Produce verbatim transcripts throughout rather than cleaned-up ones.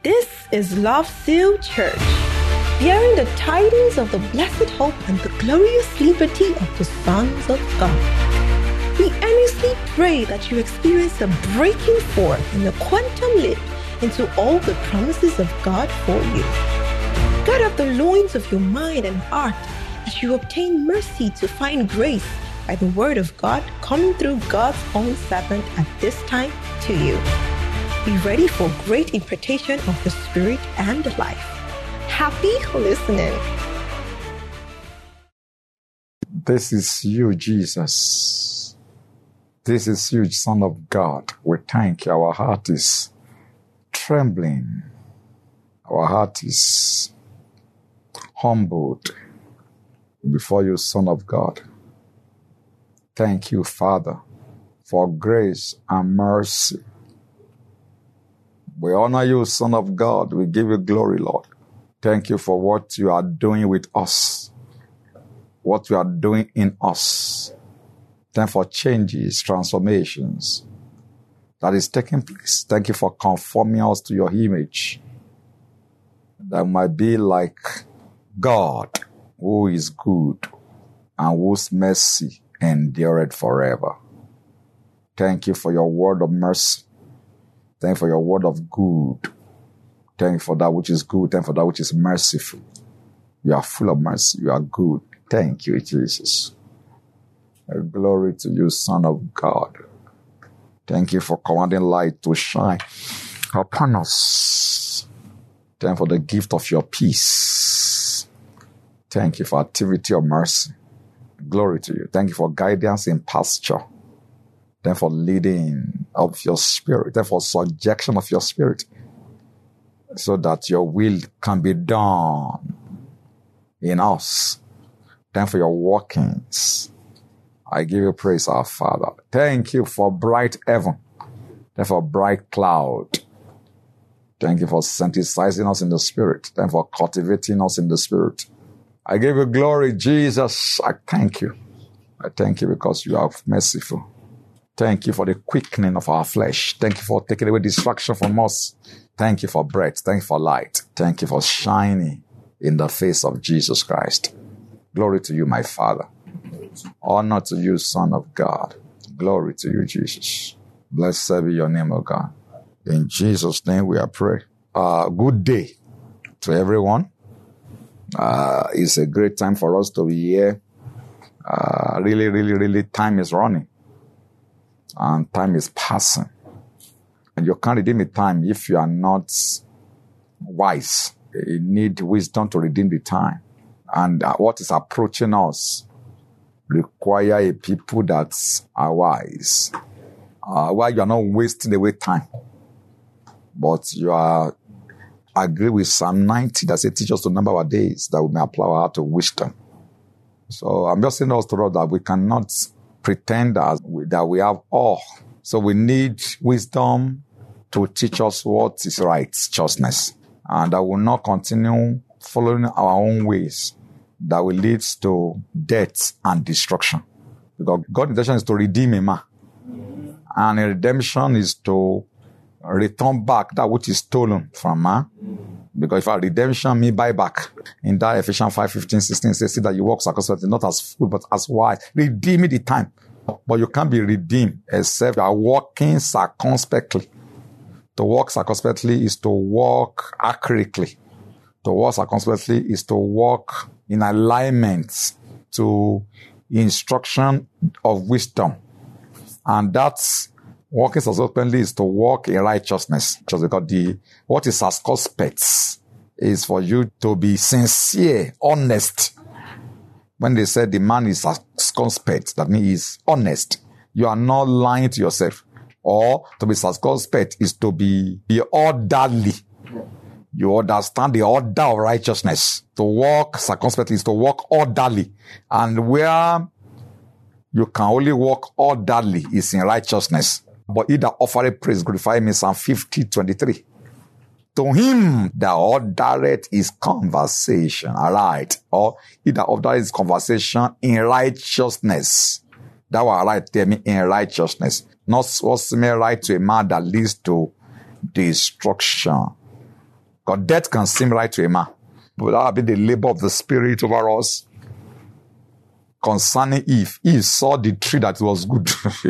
This is Love Seal Church, bearing the tidings of the blessed hope and the glorious liberty of the sons of God. We earnestly pray that you experience a breaking forth in the quantum leap into all the promises of God for you. Gird up the loins of your mind and heart as you obtain mercy to find grace by the word of God coming through God's own servant at this time to you. Be ready for great impartation of the Spirit and life. Happy listening. This is you, Jesus. This is you, Son of God. We thank you. Our heart is trembling. Our heart is humbled before you, Son of God. Thank you, Father, for grace and mercy. We honor you, Son of God. We give you glory, Lord. Thank you for what you are doing with us, what you are doing in us. Thank you for changes, transformations that is taking place. Thank you for conforming us to your image, that might be like God, who is good and whose mercy endureth forever. Thank you for your word of mercy. Thank you for your word of good. Thank you for that which is good. Thank you for that which is merciful. You are full of mercy. You are good. Thank you, Jesus. Glory to you, Son of God. Thank you for commanding light to shine upon us. Thank you for the gift of your peace. Thank you for activity of mercy. Glory to you. Thank you for guidance in pasture. Thank you for leading of your spirit. Thank you for subjection of your spirit, so that your will can be done in us. Thank you for your workings. I give you praise, our Father. Thank you for bright heaven. Thank you for bright cloud. Thank you for synthesizing us in the spirit. Thank you for cultivating us in the spirit. I give you glory, Jesus. I thank you. I thank you because you are merciful. Thank you for the quickening of our flesh. Thank you for taking away distraction from us. Thank you for breath. Thank you for light. Thank you for shining in the face of Jesus Christ. Glory to you, my Father. Honor to you, Son of God. Glory to you, Jesus. Blessed be your name, O God. In Jesus' name we are praying. Uh, good day to everyone. Uh, it's a great time for us to be here. Uh, really, really, really, time is running. And time is passing. And you can't redeem the time if you are not wise. You need wisdom to redeem the time. And uh, what is approaching us require a people that are wise. Uh, while you are not wasting away time, but you are agree with Psalm ninety that says, teach us to number our days, that we may apply our heart to wisdom. So I'm just saying us to know that we cannot pretend that we, that we have all. So we need wisdom to teach us what is right, justness, and that will not continue following our own ways that will lead to death and destruction. Because God's intention is to redeem a man. And a redemption is to return back that which is stolen from man. Because if our redemption means buy back, in that Ephesians five, fifteen, sixteen says, see that you walk circumspectly, not as fool, but as wise. Redeem the time. But you can't be redeemed except you are walking circumspectly. To walk circumspectly is to walk accurately. To walk circumspectly is to walk in alignment to instruction of wisdom. And that's walking circumspectly is to walk in righteousness. Just because the, what is circumspect is for you to be sincere, honest. When they said the man is circumspect, that means he's honest. You are not lying to yourself. Or to be circumspect is to be, be orderly. You understand the order of righteousness. To walk circumspectly is to walk orderly. And where you can only walk orderly is in righteousness. But he that offereth praise glorify me, Psalm fifty, twenty-three. To him that ordereth his conversation, alright, or he that ordereth his conversation in righteousness. That was right there, mean in righteousness. Not what seems right to a man that leads to destruction. Because death can seem right to a man. But that will be the labor of the Spirit over us. Concerning Eve, Eve saw the tree that was good.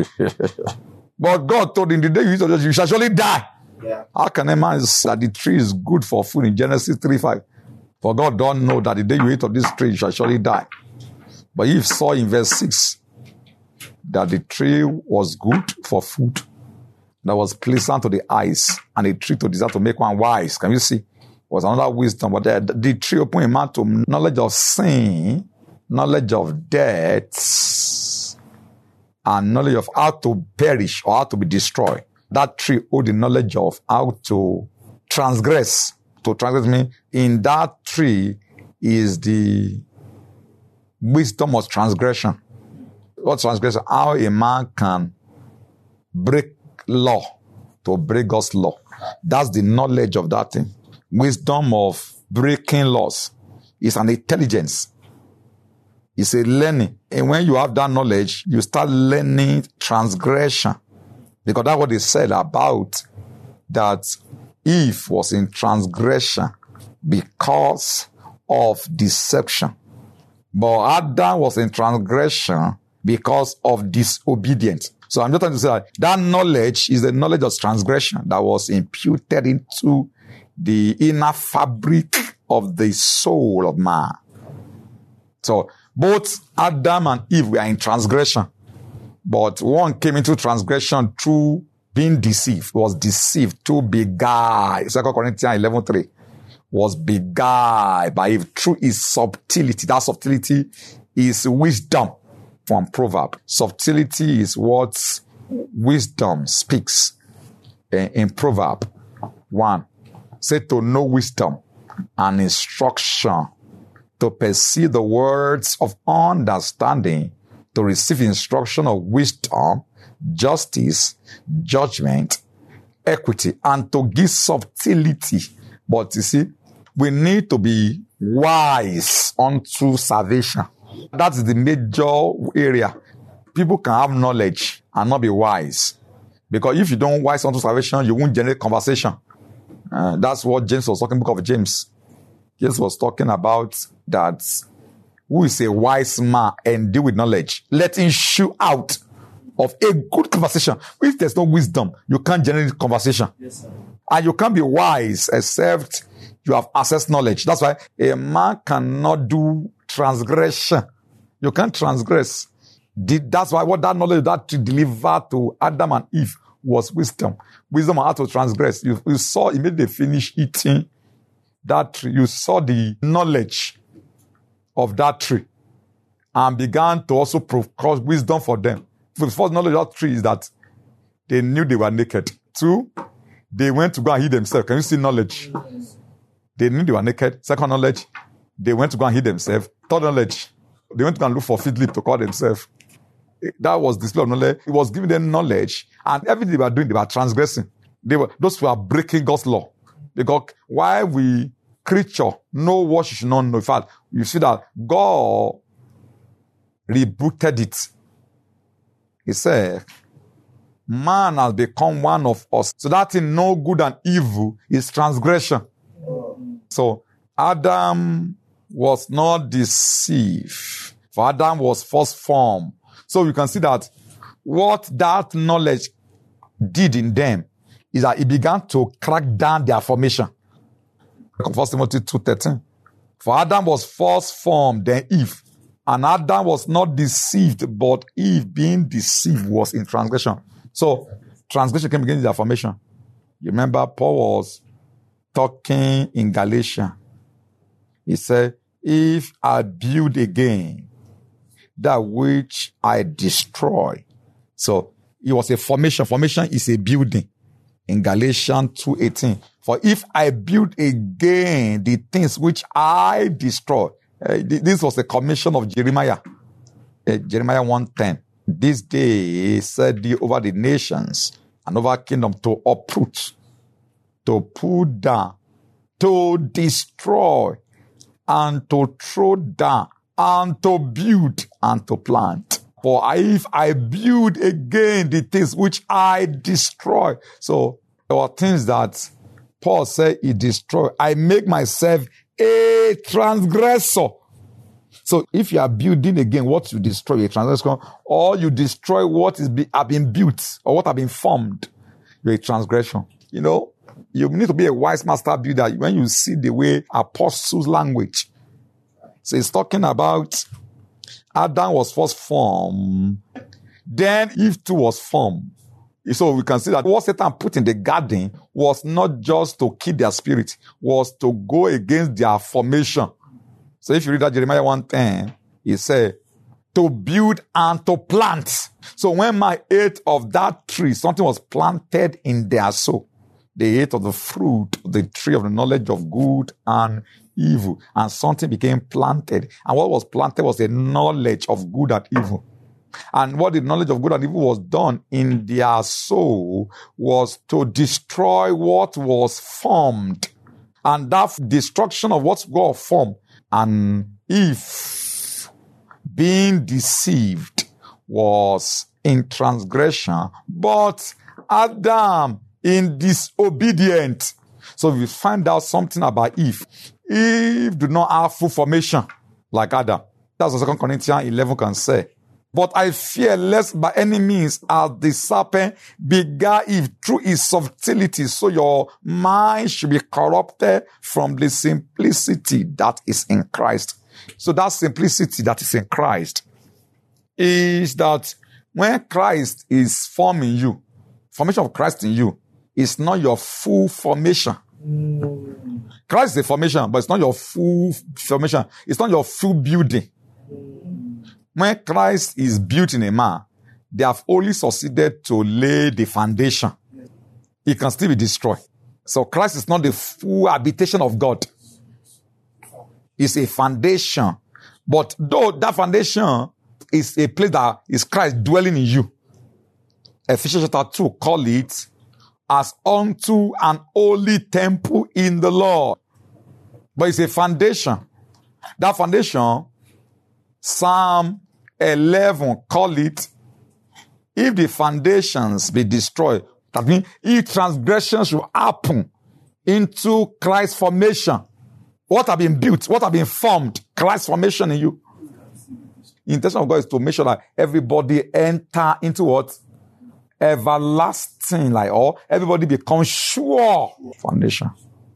But God told him, the day you eat of it, you shall surely die. Yeah. How can a man say that the tree is good for food in Genesis three five? For God don't know that the day you eat of this tree, you shall surely die. But Eve saw in verse six that the tree was good for food, that was pleasant to the eyes, and a tree to desire to make one wise. Can you see? Was another wisdom. But the, the tree opened a man to knowledge of sin, knowledge of death, and knowledge of how to perish or how to be destroyed. That tree owed the knowledge of how to transgress. To transgress means in that tree is the wisdom of transgression. What transgression? How a man can break law to break God's law. That's the knowledge of that thing. Wisdom of breaking laws is an intelligence. It's a learning. And when you have that knowledge, you start learning transgression. Because that's what they said about that Eve was in transgression because of deception. But Adam was in transgression because of disobedience. So I'm just trying to say that, that knowledge is the knowledge of transgression that was imputed into the inner fabric of the soul of man. So both Adam and Eve were in transgression. But one came into transgression through being deceived, was deceived to beguile. Second Corinthians eleven three was beguiled by Eve through his subtlety. That subtlety is wisdom from proverb. Subtlety is what wisdom speaks in, in proverb. One, say to know wisdom and instruction, to perceive the words of understanding, to receive instruction of wisdom, justice, judgment, equity, and to give subtlety. But you see, we need to be wise unto salvation. That's the major area. People can have knowledge and not be wise. Because if you don't wise unto salvation, you won't generate conversation. Uh, that's what James was talking, book of James. James was talking about that who is a wise man and deal with knowledge. Let him shew out of a good conversation. If there's no wisdom, you can't generate conversation. Yes, sir. And you can't be wise except you have access knowledge. That's why a man cannot do transgression. You can't transgress. That's why what that knowledge that to deliver to Adam and Eve was wisdom. Wisdom on how to transgress. You, you saw immediately they finished eating that tree. You saw the knowledge of that tree and began to also procure wisdom for them. The first knowledge of that tree is that they knew they were naked. Two, they went to go and hid themselves. Can you see knowledge? Yes. They knew they were naked. Second knowledge, they went to go and hid themselves. Third knowledge, they went to go and look for fig leaf to call themselves. That was the display of knowledge. It was giving them knowledge, and everything they were doing, they were transgressing. They were those who are breaking God's law. Because why we creature know what you should not know. In fact, you see that God rebuked it. He said, man has become one of us. So that in no good and evil is transgression. So Adam was not deceived. For Adam was first formed. So you can see that what that knowledge did in them is that it began to crack down their formation. First Timothy two thirteen. For Adam was first formed, then Eve. And Adam was not deceived, but Eve being deceived was in transgression. So transgression came against their formation. You remember Paul was talking in Galatia. He said, if I build again that which I destroy. So it was a formation. Formation is a building. In Galatians two eighteen. For if I build again the things which I destroy. Uh, this was the commission of Jeremiah. Uh, Jeremiah one ten. This day set thee over the nations and over kingdom to uproot, to pull down, to destroy, and to throw down, and to build, and to plant. For if I build again the things which I destroy. So there were things that Paul said he destroyed. I make myself a transgressor. So if you are building again what you destroy, a transgression, or you destroy what is be, have been built or what have been formed, you're a transgression. You know, you need to be a wise master builder when you see the way apostles' language. So it's talking about Adam was first formed, then Eve too was formed. So we can see that what Satan put in the garden was not just to kill their spirit, was to go against their formation. So if you read that Jeremiah one ten, he said, to build and to plant. So when man ate of that tree, something was planted in their soul. They ate of the fruit, the tree of the knowledge of good and evil. And something became planted. And what was planted was the knowledge of good and evil. And what the knowledge of good and evil was done in their soul was to destroy what was formed. And that destruction of what God formed. And Eve, being deceived, was in transgression, but Adam in disobedient. So we find out something about Eve. Eve did not have full formation like Adam. That's what Second Corinthians eleven can say. But I fear lest by any means as the serpent begat Eve through his subtlety, so your mind should be corrupted from the simplicity that is in Christ. So that simplicity that is in Christ is that when Christ is forming you, formation of Christ in you is not your full formation. Mm. Christ is a formation, but it's not your full formation. It's not your full building. When Christ is built in a man, they have only succeeded to lay the foundation. It can still be destroyed. So Christ is not the full habitation of God. It's a foundation. But though that foundation is a place that is Christ dwelling in you, Ephesians chapter two call it as unto an holy temple in the Lord. But it's a foundation. That foundation, Psalm eleven call it, if the foundations be destroyed, that means if transgressions should happen into Christ's formation, what have been built, what have been formed, Christ's formation in you. The intention of God is to make sure that everybody enter into what? Everlasting, like, or everybody becomes sure foundation.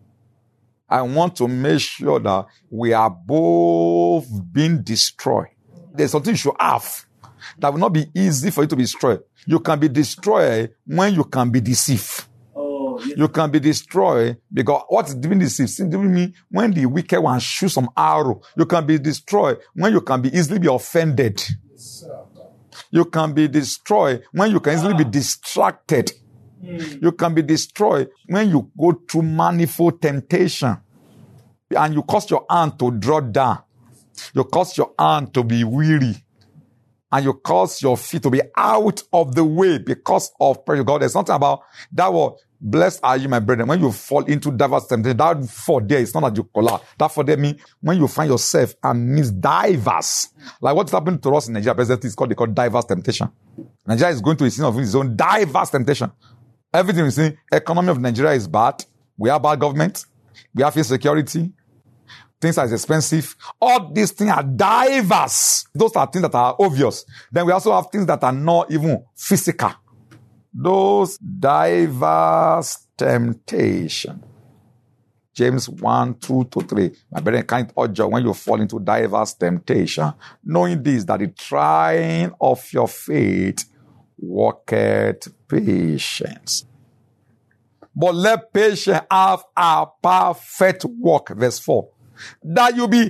I want to make sure that we are both being destroyed. There's something you should have that will not be easy for you to be destroyed. You can be destroyed when you can be deceived. Oh, yeah. You can be destroyed because what is being deceived? Simply mean when the wicked one shoots some arrow. You can be destroyed when you can be easily be offended. Yes, you can be destroyed when you can easily ah. be distracted. Mm. You can be destroyed when you go through manifold temptation and you cause your hand to draw down. You cause your hand to be weary. And you cause your feet to be out of the way because of pressure. God, there's something about that word. Blessed are you, my brethren. When you fall into diverse temptation, that for there is not that you collapse. That for there means when you find yourself amidst diverse. Like what's happening to us in Nigeria presently is called, they call diverse temptation. Nigeria is going to a scene of its own diverse temptation. Everything we see, economy of Nigeria is bad. We have bad government. We have insecurity. Things are expensive. All these things are diverse. Those are things that are obvious. Then we also have things that are not even physical. Those diverse temptation. James one, two to three. My brethren, count all joy when you fall into diverse temptation, knowing this, that the trying of your faith worketh patience. But let patience have a perfect work. Verse four. That you be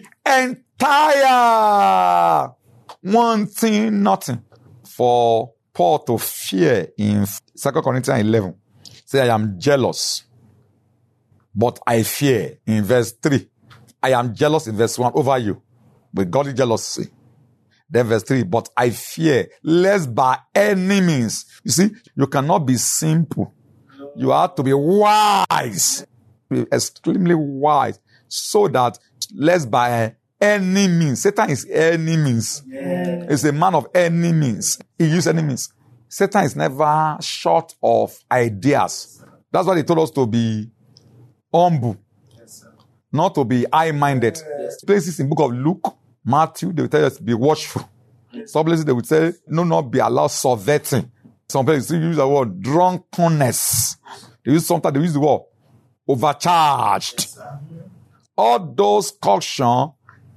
entire, wanting nothing. For Paul to fear in Second Corinthians eleven. Say, I am jealous, but I fear in verse three. I am jealous in verse one over you with godly jealousy. Then verse three, but I fear lest by any means. You see, you cannot be simple. You have to be wise. Be extremely wise. So that lest by any means. Satan is any means. Yeah. He's a man of any means. He uses any means. Satan is never short of ideas. That's why they told us to be humble, not to be high-minded. Yes. Places in book of Luke, Matthew, they will tell us to be watchful. Yes. Some places they will say, no, not be allowed surfeiting. Some places they use the word drunkenness. They use sometimes they use the word overcharged. Yes, all those caution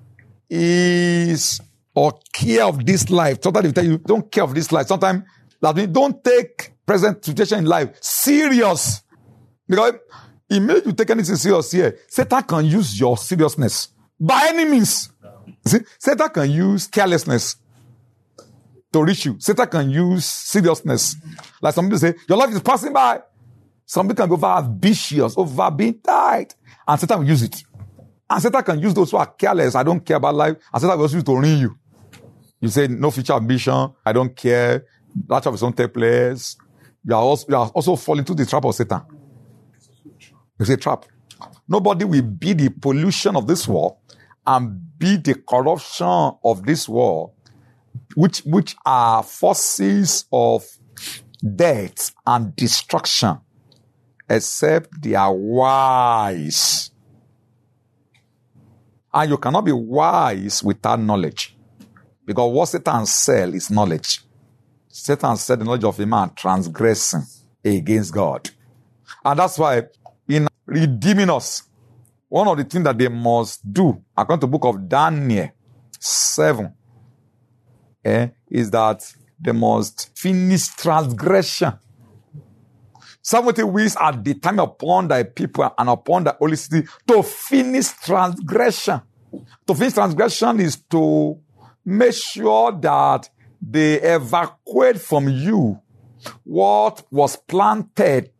is or care of this life. Sometimes they tell you, don't care of this life. Sometimes that means don't take present situation in life serious. Because it makes you take anything serious here. Satan can use your seriousness by any means. See, Satan can use carelessness to reach you. Satan can use seriousness. Like some people say, your life is passing by. Some people can be over ambitious, over being tight. And Satan will use it. And Satan can use those who are careless. I don't care about life. And Satan will also use it to ruin you. You say, no future ambition. I don't care. That of his own take place. You are also, you are also falling into the trap of Satan. It's a trap. Nobody will be the pollution of this world and be the corruption of this world, which, which are forces of death and destruction, except they are wise. And you cannot be wise without knowledge. Because what Satan sells is knowledge. Satan said the knowledge of a man transgressing against God. And that's why in redeeming us, one of the things that they must do, according to the book of Daniel seven, eh, is that they must finish transgression. Seventy weeks at the time upon thy people and upon the holy city to finish transgression. To finish transgression is to make sure that they evacuate from you what was planted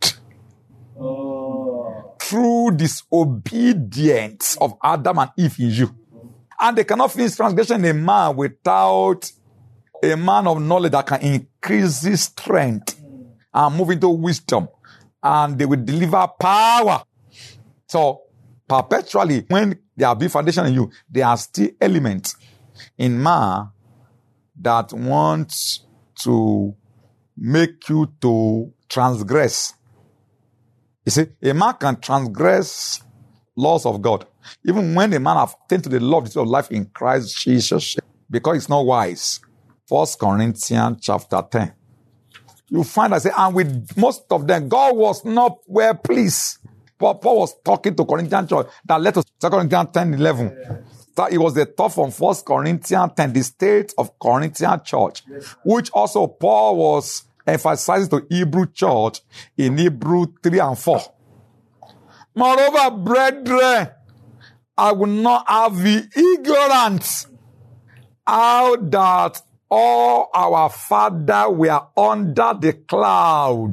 oh. through disobedience of Adam and Eve in you. And they cannot finish transgression in a man without a man of knowledge that can increase his strength and move into wisdom. And they will deliver power. So, perpetually, when there are big foundation in you, there are still elements in man that wants to make you to transgress. You see, a man can transgress laws of God, even when a man has attained to the law of life in Christ Jesus, because it's not wise. First Corinthians chapter ten. You find that say, and with most of them, God was not well pleased. Paul, Paul was talking to Corinthian church that led to Second Corinthians ten eleven. That it was the thought from First Corinthians ten, the state of Corinthian church, which also Paul was emphasizing to Hebrew church in Hebrew three and four. Moreover, brethren, I will not have the ignorant how that all our fathers were under the cloud,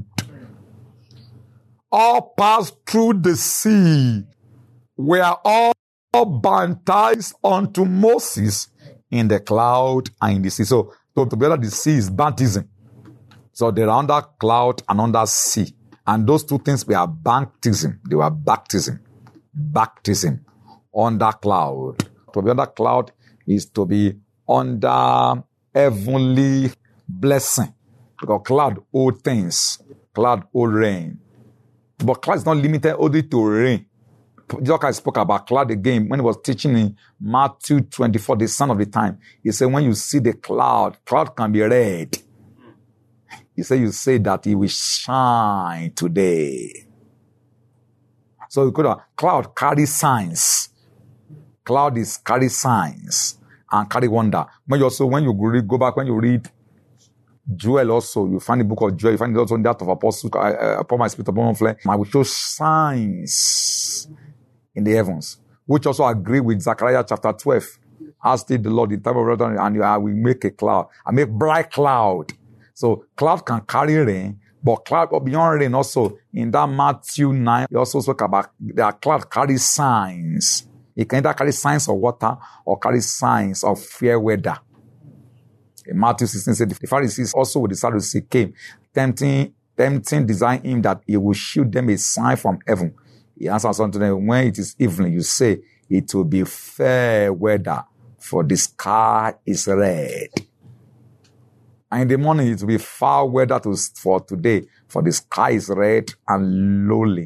all passed through the sea, were all baptized unto Moses in the cloud and in the sea. So, so together the sea is baptism. So they're under cloud and under sea. And those two things were baptism. They were baptism. Baptism. Under cloud. To be under cloud is to be under heavenly blessing. Because cloud hold things. Cloud hold rain. But cloud is not limited only to rain. Jesus spoke about cloud again when he was teaching in Matthew twenty-four, the sign of the time. He said, when you see the cloud, cloud can be red. He said, you say that it will shine today. So you could have, cloud carries signs. Cloud is carry signs and carry wonder. When you also, when you read, go back, when you read Joel also, you find the book of Joel, you find it also in that of Apostles, uh, upon my spirit, upon my flesh. I will show signs in the heavens, which also agree with Zechariah chapter twelve. As did the Lord in time of return, and I will make a cloud. I make bright cloud. So cloud can carry rain, but cloud beyond rain also, in that Matthew nine, he also spoke about the cloud carries signs. It can either carry signs of water or carry signs of fair weather. In Matthew sixteen said, the Pharisees also with the Sadducees came, tempting, tempting, desiring him that he will show them a sign from heaven. He answers unto them, when it is evening, you say, it will be fair weather, for the sky is red. And in the morning, it will be foul weather to, for today, for the sky is red and lowly.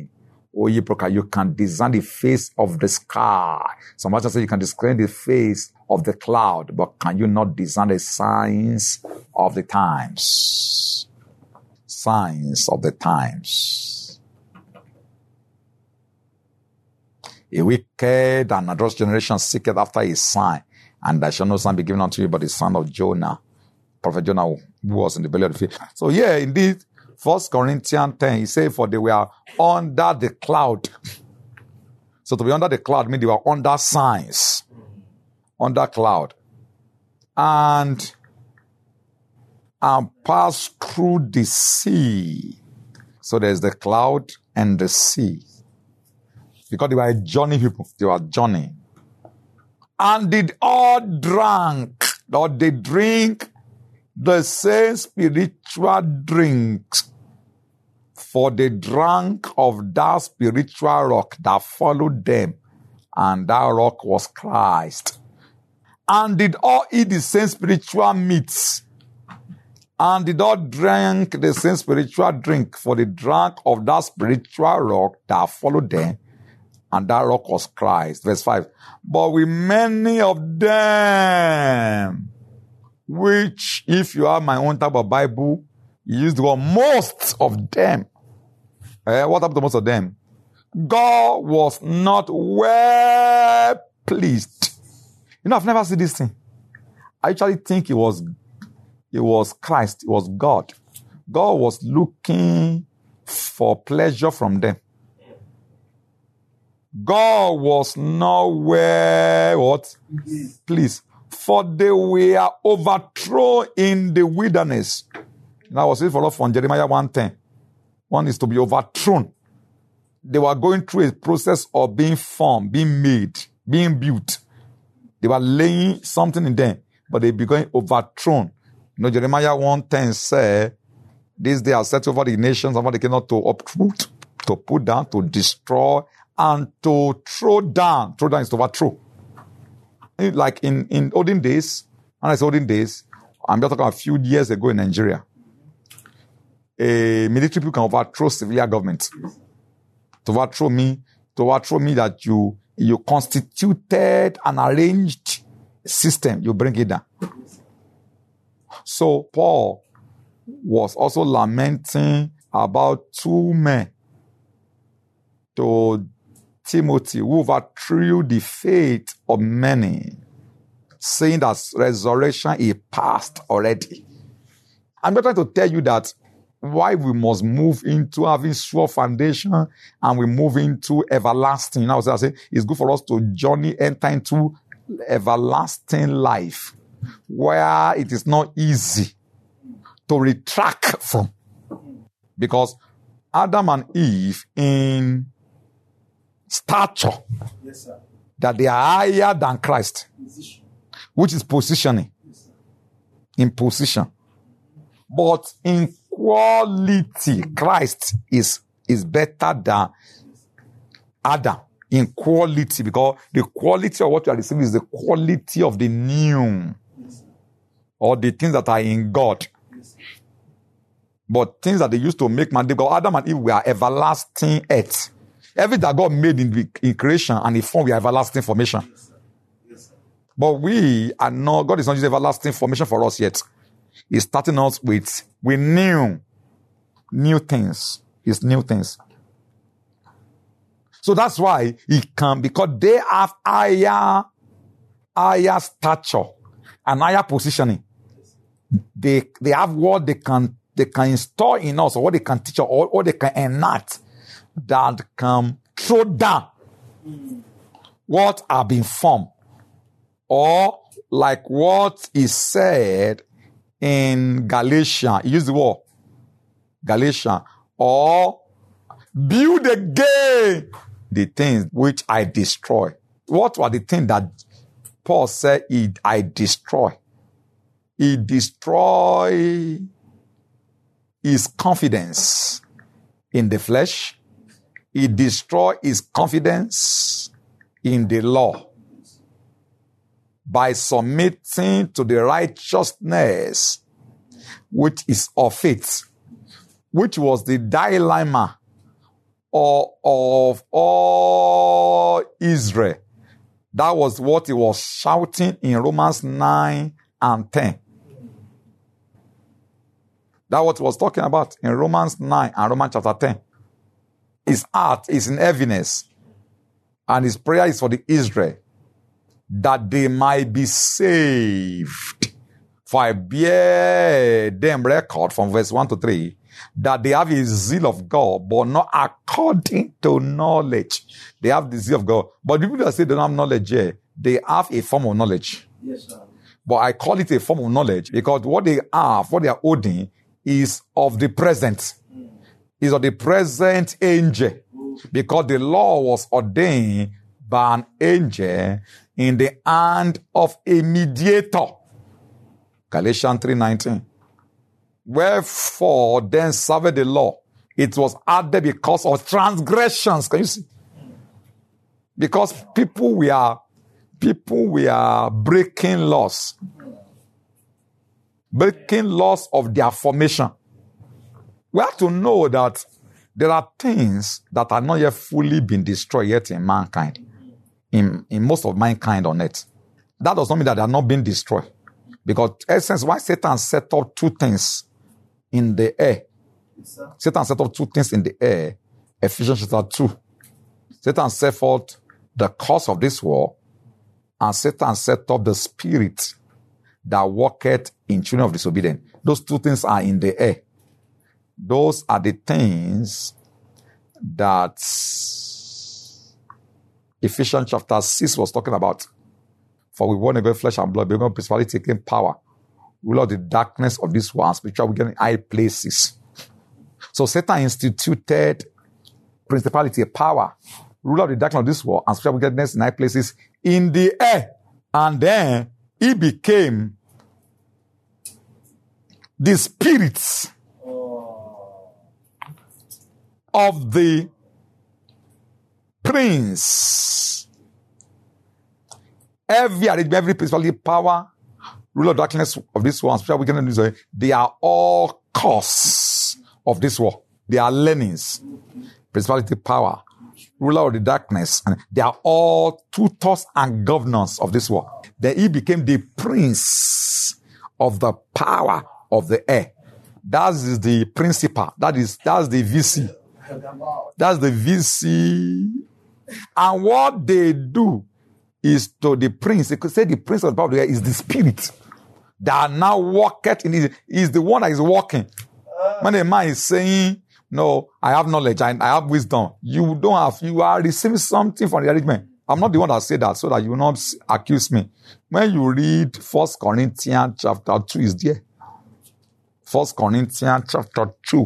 O ye broker, you can discern the face of the sky. Some others say you can discern the face of the cloud, but can you not discern the signs of the times? Signs of the times. A wicked and adulterous generation seeketh after a sign, and there shall no sign be given unto you but the son of Jonah. Prophet Jonah, who was in the belly of the fish. So yeah, indeed, First Corinthians ten, he said, for they were under the cloud. So to be under the cloud means they were under signs. Under cloud. And, and passed through the sea. So there's the cloud and the sea. Because they were journey people. They were journey. And did all drank, or they drink the same spiritual drinks, for they drank of that spiritual rock that followed them, and that rock was Christ. And did all eat the same spiritual meats, and did all drink the same spiritual drink, for they drank of that spiritual rock that followed them, and that rock was Christ. Verse five. But with many of them, which, if you have my own type of Bible, you use the word most of them. Eh, what happened to most of them? God was not well pleased. You know, I've never seen this thing. I actually think it was, it was Christ. It was God. God was looking for pleasure from them. God was not well, what? Please. For they were overthrown in the wilderness. Now I was reading for us from Jeremiah one ten. One is to be overthrown. They were going through a process of being formed, being made, being built. They were laying something in them, but they became overthrown. You know, Jeremiah one ten said, this day I set over the nations, over the kingdom to uproot, to put down, to destroy, and to throw down. Throw down is to overthrow. Like in, in olden days, and it's olden days, I'm just talking a few years ago in Nigeria, a military people can overthrow civilian government. To overthrow me, to overthrow me that you, you constituted an arranged system, you bring it down. So Paul was also lamenting about two men to Timothy, who overthrew the faith of many, saying that resurrection is past already. I'm not trying to tell you that why we must move into having sure foundation and we move into everlasting. Now, I say it's good for us to journey, enter into everlasting life, where it is not easy to retract from. Because Adam and Eve in stature, yes, sir, that they are higher than Christ, position, which is positioning, yes, in position. But in quality, Christ is, is better than Adam in quality, because the quality of what you are receiving is the quality of the new, yes, or the things that are in God. Yes. But things that they used to make man, because Adam and Eve were everlasting earth. Everything that God made in, the, in creation and in form, we are everlasting formation. Yes, sir. Yes, sir. But we are not, God is not using everlasting formation for us yet. He's starting us with, with new, new things. It's new things. So that's why he can, because they have higher, higher stature and higher positioning. They, they have what they can, they can install in us, or what they can teach us, or what they can enact, that can throw down what have been formed. Or like what is said in Galatians, use the word Galatians, or build again the things which I destroy. What were the things that Paul said he, I destroy? He destroy his confidence in the flesh. He destroyed his confidence in the law by submitting to the righteousness which is of faith, which was the dilemma of, of all Israel. That was what he was shouting in Romans nine and ten. That's what he was talking about in Romans nine and Romans chapter ten. His heart is in heaviness, and his prayer is for the Israel, that they might be saved. For I bear them record from verse one to three, that they have a zeal of God, but not according to knowledge. They have the zeal of God. But the people that say they don't have knowledge here, they have a form of knowledge. Yes, sir. But I call it a form of knowledge because what they have, what they are holding, is of the present. Mm. Is of the present angel. Mm. Because the law was ordained by an angel in the hand of a mediator. Galatians three nineteen. Wherefore then served the law. It was added because of transgressions. Can you see? Because people were, people were breaking laws. Breaking laws of their formation. We have to know that there are things that are not yet fully been destroyed yet in mankind. In, in most of mankind on earth. That does not mean that they are not being destroyed. Because in essence, why Satan set up two things in the air? Yes, Satan set up two things in the air. Ephesians chapter two. Satan set forth the cause of this war, and Satan set up the spirit that worketh in children of disobedience. Those two things are in the air. Those are the things that Ephesians chapter six was talking about. For we want to go flesh and blood, but we're going to principality taking power. Rule of the darkness of this world, spiritual wickedness in high places. So Satan instituted principality, power, rule of the darkness of this world, and spiritual wickedness in high places in the air. And then he became the spirits of the prince. Every arrangement, every principality, power, ruler of darkness of this world, spiritual wickedness, they are all cause of this war. They are learnings. Principality, power, ruler of the darkness, and they are all tutors and governors of this war. Then he became the prince of the power of the air. That is the principal. That is that's the V C. That's the V C. And what they do is to the prince. They could say the prince of the power of the air is the spirit that now walketh in it. Is the one that is walking. When a man is saying, no, I have knowledge, I, I have wisdom. You don't have, you are receiving something from the arrangement. I'm not the one that said that, so that you will not accuse me. When you read First Corinthians chapter two, is there. First Corinthians chapter two.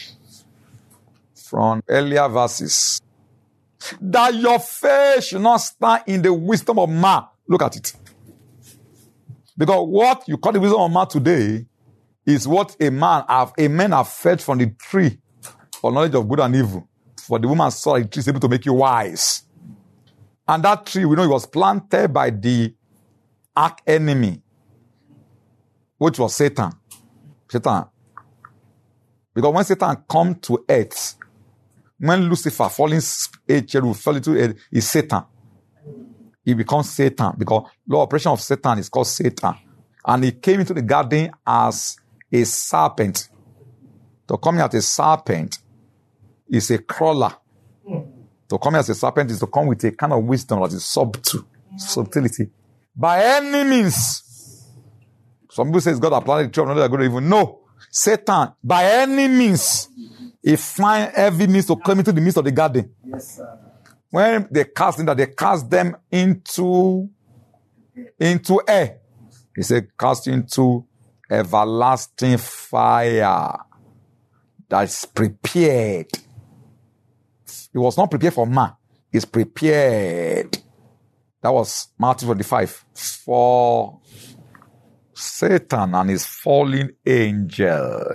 From earlier verses. That your faith should not stand in the wisdom of man. Look at it. Because what you call the wisdom of man today is what a man have, a man have fed from the tree for knowledge of good and evil. For the woman saw the tree is able to make you wise. And that tree, we know it was planted by the arch enemy, which was Satan. Satan. Because when Satan come to earth, when Lucifer falling angel fell into it, is Satan. He becomes Satan because law operation of Satan is called Satan. And he came into the garden as a serpent. To come here as a serpent is a crawler. To come here as a serpent is to come with a kind of wisdom that is subtle, subtlety. By any means. Some people say it's God that planted the tree of knowledge of good and evil. No. Satan, by any means, he find every means to come into the midst of the garden. Yes, sir. When they cast them, they cast them into, into air. He said, cast into everlasting fire that's prepared. It was not prepared for man. It's prepared. That was Matthew twenty-five. For Satan and his fallen angel.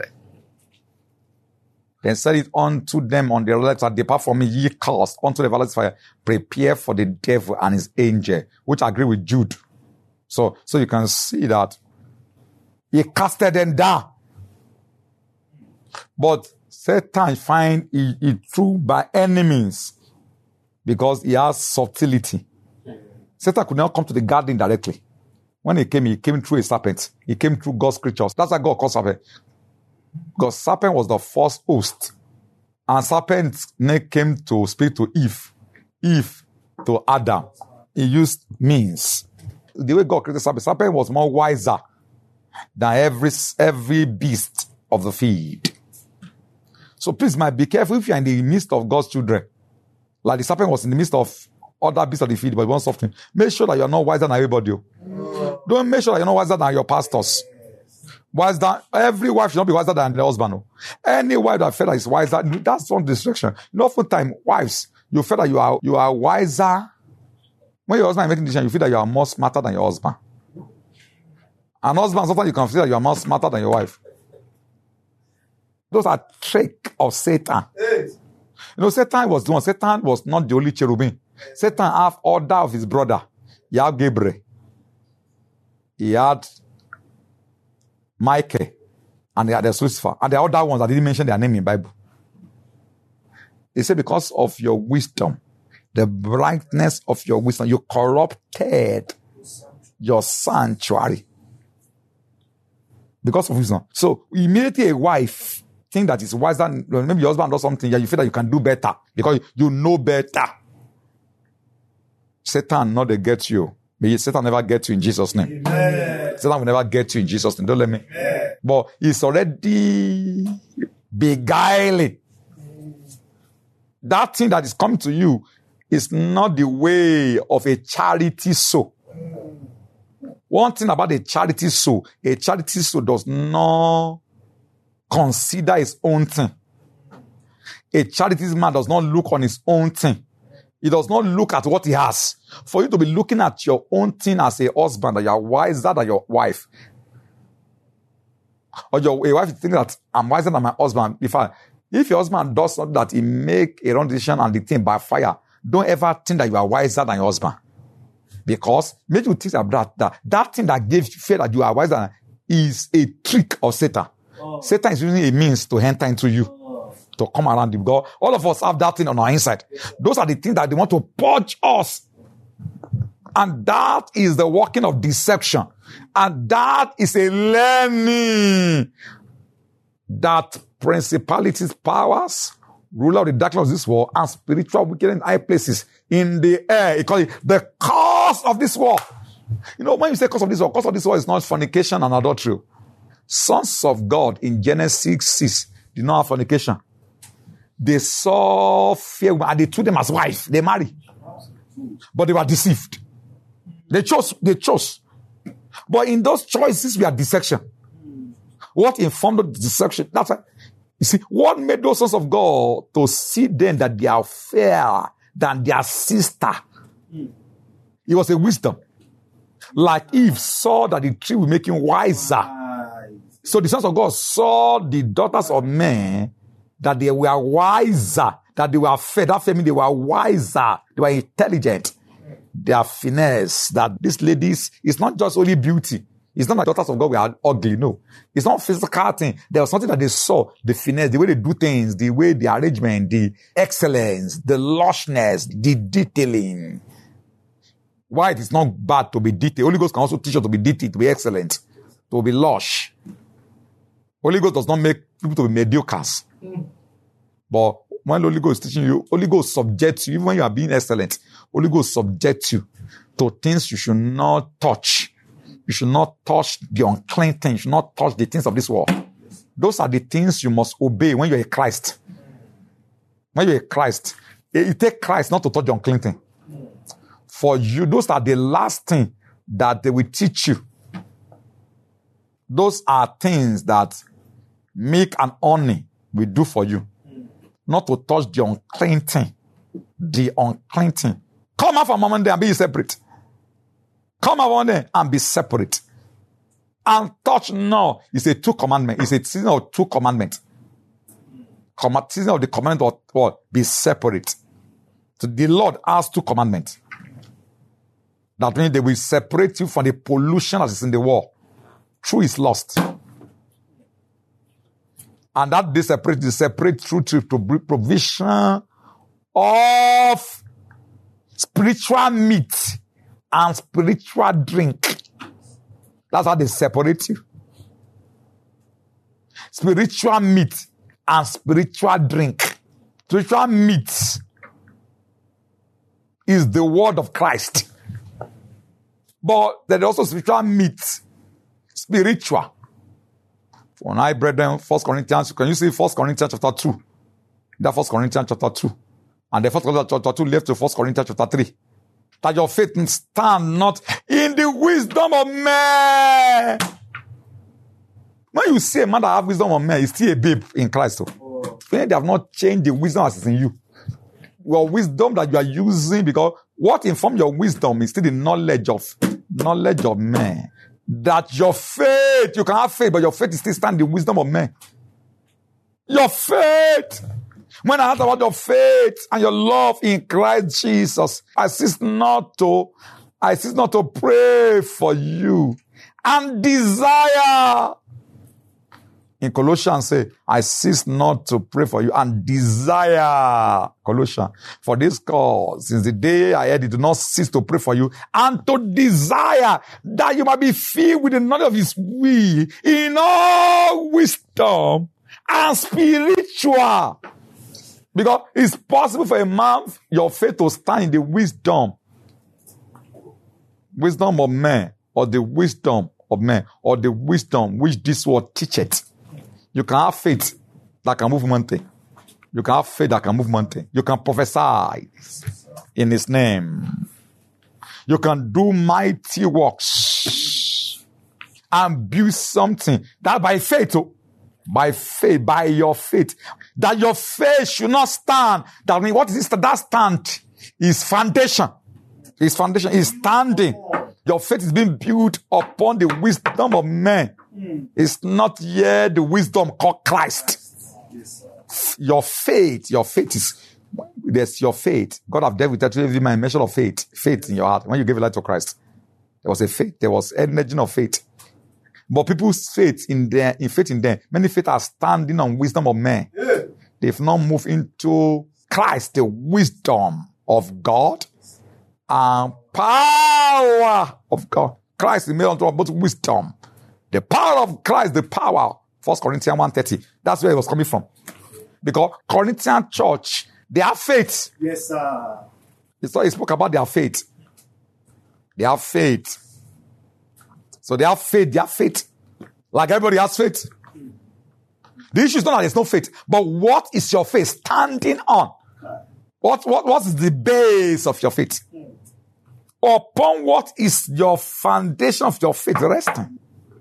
Then said it unto them on their left, and depart from me, ye cast unto the everlasting fire, prepare for the devil and his angel, which I agree with Jude. So, so you can see that he casted them down. But Satan find it, it true by any means because he has subtlety. Satan could not come to the garden directly. When he came, he came through a serpent. He came through God's creatures. That's why God called serpent. Because serpent was the first host. And serpent came to speak to Eve. Eve to Adam. He used means. The way God created serpent, serpent was more wiser than every, every beast of the field. So please, man, be careful if you're in the midst of God's children. Like the serpent was in the midst of other beasts of the field, but one something. Make sure that you're not wiser than everybody. Don't make sure that you're not wiser than your pastors. Wiser, every wife should not be wiser than the husband. Any wife that feel that is wiser, that's one distraction. You know, oftentimes, wives, you feel that you are you are wiser. When your husband is making decisions, you feel that you are more smarter than your husband. And husband, sometimes you can feel that you are more smarter than your wife. Those are tricks of Satan. You know, Satan was the one. Satan was not the only cherubim. Satan had order of his brother. He had Gabriel. He had Michael. And he had Lucifer. And the other ones, I didn't mention their name in the Bible. He said, because of your wisdom, the brightness of your wisdom, you corrupted your sanctuary. Because of wisdom. So, immediately a wife think that it's wiser, maybe your husband does something, yeah, you feel that you can do better because you know better. Satan not they get you. May Satan never get you in Jesus' name. Amen. Satan will never get you in Jesus' name. Don't let me. Amen. But he's already beguiling. That thing that is coming to you is not the way of a charity soul. One thing about a charity soul, a charity soul does not consider his own thing. A charity man does not look on his own thing. He does not look at what he has. For you to be looking at your own thing as a husband, that you are wiser than your wife. Or your a wife thinking that I'm wiser than my husband. If I, if your husband does something that he make a wrong decision and the thing by fire, don't ever think that you are wiser than your husband. Because make you think about that, that. That thing that gives you fear that you are wiser than is a trick of Satan. Oh. Satan is using a means to enter into you. Oh. To come around you. Because all of us have that thing on our inside. Those are the things that they want to purge us. And that is the working of deception. And that is a learning that principalities, powers, ruler of the darkness of this world, and spiritual wickedness in high places in the air. He calls it the cause of this war. You know, when you say cause of this war, cause of this war is not fornication and adultery. Sons of God in Genesis six did not have fornication. They saw fear and they took them as wife. They married. But they were deceived. They chose. They chose. But in those choices, we are deception. What informed the deception? That's why, you see, what made those sons of God to see them that they are fairer than their sister? It was a wisdom. Like Eve saw that the tree will make him wiser. So the sons of God saw the daughters of men that they were wiser, that they were fair. That family, they were wiser. They were intelligent. Their finesse, that these ladies, it's not just only beauty. It's not like daughters of God were ugly, no. It's not physical thing. There was something that they saw, the finesse, the way they do things, the way the arrangement, the excellence, the lushness, the detailing. Why it is not bad to be detailed. Holy Ghost can also teach you to be detailed, to be excellent, to be lush. Holy Ghost does not make people to be mediocres. Mm. But when the Holy Ghost is teaching you, Holy Ghost subjects you, even when you are being excellent, Holy Ghost subjects you to things you should not touch. You should not touch the unclean things. You should not touch the things of this world. Those are the things you must obey when you're a Christ. When you're a Christ, you take Christ not to touch the unclean thing. For you, those are the last thing that they will teach you. Those are things that milk and honey will do for you. Not to touch the unclean thing. The unclean thing. Come out from among them and be separate. Come out one day and be separate. And touch now. It's a two commandment. It's a season of two commandments. Com- season of the commandment of what? Be separate. So the Lord has two commandments. That means they will separate you from the pollution that is in the world. Through his lust. And that they separate, they separate through to provision of spiritual meat and spiritual drink. That's how they separate you. Spiritual meat and spiritual drink. Spiritual meat is the word of Christ. But there is also spiritual meat. Spiritual. For I, brethren, First Corinthians, can you see First Corinthians chapter two? That First Corinthians chapter two. And the First Corinthians chapter two left to First Corinthians chapter three. That your faith stand not in the wisdom of man. When you see a man that have wisdom of man, he's still a babe in Christ. Oh. They have not changed the wisdom as is in you. Your wisdom that you are using, because what informs your wisdom is still the knowledge of knowledge of man. That your faith, you can have faith, but your faith is still stand the wisdom of man. Your faith. When I heard about your faith and your love in Christ Jesus, I cease not to, I cease not to pray for you and desire. In Colossians say, I cease not to pray for you and desire. Colossians, for this cause, since the day I heard it, do not cease to pray for you and to desire that you might be filled with the knowledge of his will in all wisdom and spiritual. Because it's possible for a man, your faith to stand in the wisdom. Wisdom of man, or the wisdom of man, or the wisdom which this word teacheth. You can have faith that can move mountain. You can have faith that can move mountain. You can prophesy in his name. You can do mighty works and build something that by faith, oh, by faith, by your faith, that your faith should not stand. That means what is this? That stand is foundation. His foundation is standing. Your faith is being built upon the wisdom of men. It's not yet the wisdom called Christ. Your faith, your faith is, there's your faith. God have dealt with that to give you my measure of faith. Faith in your heart. When you gave life to Christ, there was a faith. There was energy of faith. But people's faith in their, in faith in them, many faith are standing on wisdom of men. Yeah. They've not moved into Christ, the wisdom of God and power of God. Christ is made unto both wisdom. The power of Christ, the power. First Corinthians one thirty. That's where it was coming from. Because Corinthian church, they have faith. Yes, sir. It's what he spoke about their faith. They have faith. So they have faith, they have faith. Like everybody has faith. The issue is not that there's no faith, but what is your faith standing on? What, what, what is the base of your faith? Upon what is your foundation of your faith resting?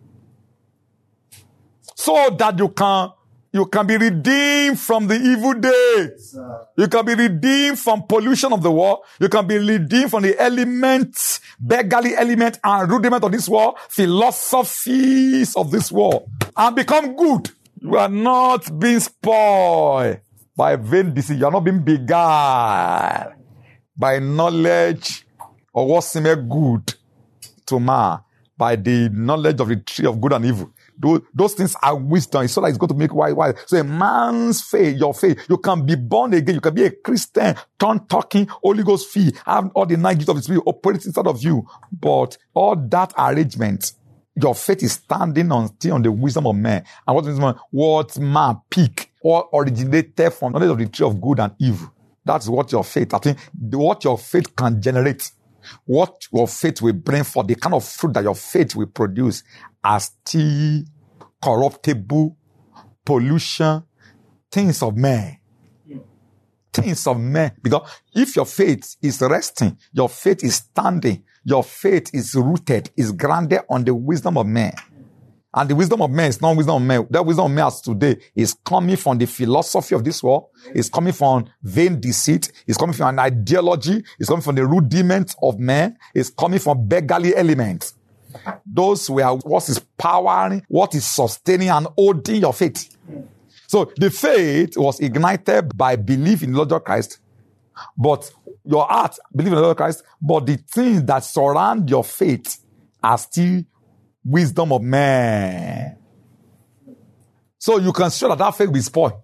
So that you can, you can be redeemed from the evil day. You can be redeemed from pollution of the world. You can be redeemed from the elements, beggarly element and rudiment of this world, philosophies of this world, and become good. You are not being spoiled by vain deceit. You are not being beguiled by knowledge of what seemeth good to man, by the knowledge of the tree of good and evil. Those, those things are wisdom. It's so like it's going to make wise, wise. So a man's faith, your faith, you can be born again. You can be a Christian, turn talking, Holy Ghost fee, have all the nine gifts of the Spirit operating inside of you. But all that arrangement, your faith is standing on still on the wisdom of man. And what is man? What man pick or originated from knowledge of the tree of good and evil. That's what your faith, I think, what your faith can generate. What your faith will bring for the kind of fruit that your faith will produce are still corruptible, pollution, things of man. Things of man. Because if your faith is resting, your faith is standing, your faith is rooted, is grounded on the wisdom of man. And the wisdom of man is not wisdom of man. That wisdom of man as today is coming from the philosophy of this world. It's coming from vain deceit. It's coming from an ideology. It's coming from the rudiment of man. It's coming from beggarly elements. Those were what is powering, what is sustaining and holding your faith. So the faith was ignited by belief in the Lord Christ. But your heart believe in the Lord Christ. But the things that surround your faith are still wisdom of man. So you can show that that faith will spoil.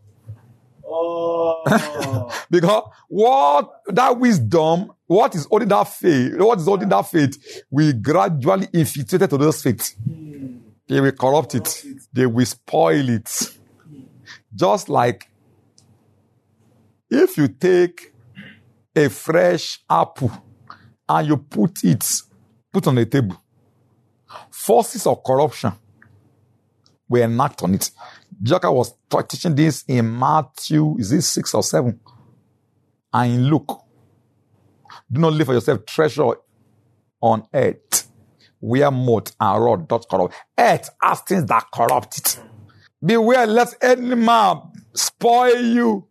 Oh. Because what that wisdom, what is holding that faith, what is holding that faith, will gradually infiltrate to those faith. Hmm. They will corrupt it. They will spoil it. Just like if you take a fresh apple and you put it, put on the table, forces of corruption will enact on it. Joker was teaching this in Matthew, is it six or seven? And in Luke. Do not live for yourself treasure on earth, where moth and rot doth corrupt. Earth has things that corrupt it. Beware lest any man spoil you.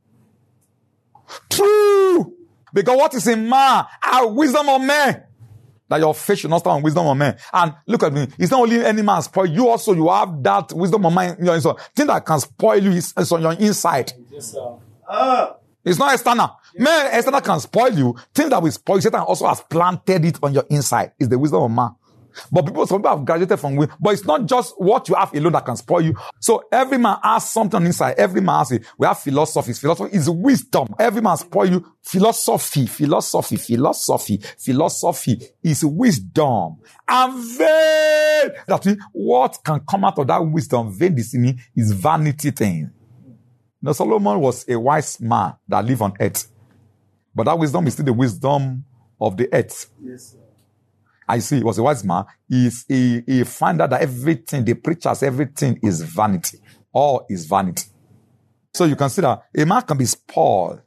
True. Because what is in man are wisdom of men. That your faith should not stand on wisdom of men. And look at me. It's not only any man spoil you, also you have that wisdom of man in your inside. Thing that can spoil you is, is on your inside. Yes, sir. Ah. It's not external. Yes. Man, external can spoil you. Thing that will spoil you, Satan also has planted it on your inside. It's the wisdom of man. But people, some people have graduated from wisdom. But it's not just what you have alone that can spoil you. So every man has something inside. Every man has it. We have philosophy. Philosophy is wisdom. Every man spoil you. Philosophy, philosophy, philosophy, philosophy is wisdom. And vain. That means what can come out of that wisdom, vain destiny, is vanity thing. Now Solomon was a wise man that lived on earth. But that wisdom is still the wisdom of the earth. Yes, sir. I see, he was a wise man. He's, he, he found out that everything, the preachers, everything is vanity. All is vanity. So you consider, a man can be spoiled.